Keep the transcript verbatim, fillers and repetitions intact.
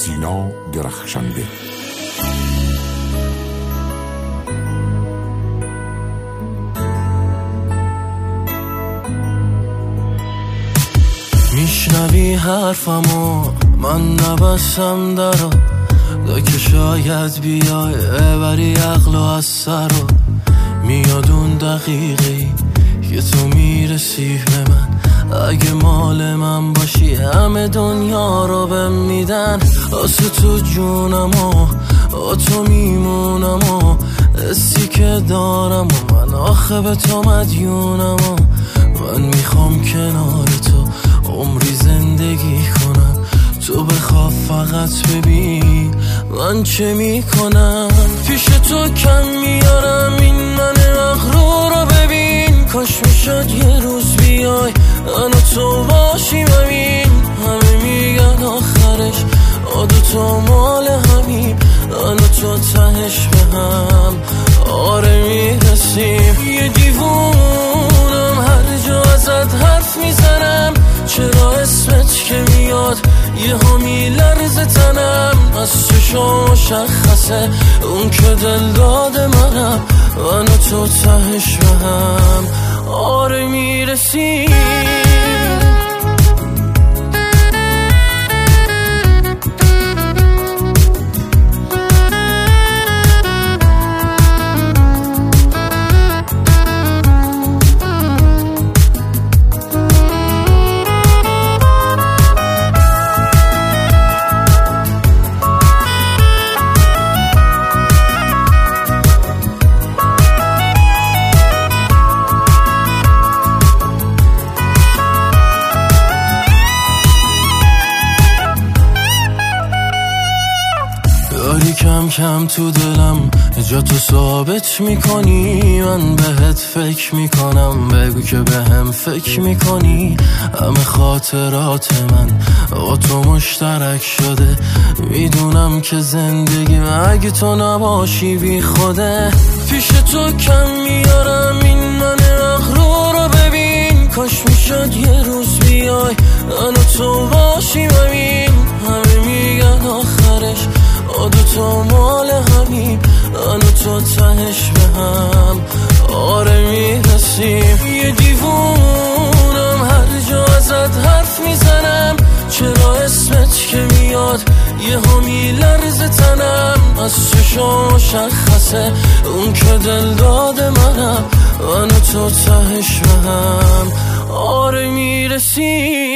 سینا درخشنده. میشنوی حرفمو من نبستم درو دا که شاید بیای بری عقل و از سر رو میاد اون دقیقی که تو میرسی به من. اگه مال من باشی همه دنیا رو بهم میدن. واسه تو جونم و تو میمونم و حسی که دارم و من آخه به تو مدیونم و من میخوام کنار تو عمری زندگی کنم. تو بخواه فقط ببین من چه میکنم. پیش تو کم میارم این من مغرور رو ببین. کاش میشد یه روز بیای من و تو باشیم همین. همه میگن آخرش آدو تو مال همین. من و تو تهش به هم آره میرسیم. یه دیوونم هر جا ازت حرف میزنم. چرا اسمت که میاد یه ها میلرزه تنم. از چشم مشخصه اون که دل داده منم. من و تو تهش به هم آره میرسیم. داری کم کم تو دلم جا تو ثابت میکنی. من بهت فکر میکنم بگو که به هم فکر میکنی. همه خاطرات من با تو مشترک شده. میدونم که زندگی اگه تو نباشی بی خوده. پیش تو کم میارم این من مغرور رو ببین. کاش میشد یه روز بیای من و تو باشیم همین. همه میگن آخرش آدو تو مال همین. من و تو تهش به هم آره میرسیم. یه دیوونم هر جا ازت حرف میزنم. چرا اسمت که میاد یه ها میلرزه تنم. از چشم مشخصه اون که دل داده منم. من و تو تهش به هم آره میرسیم.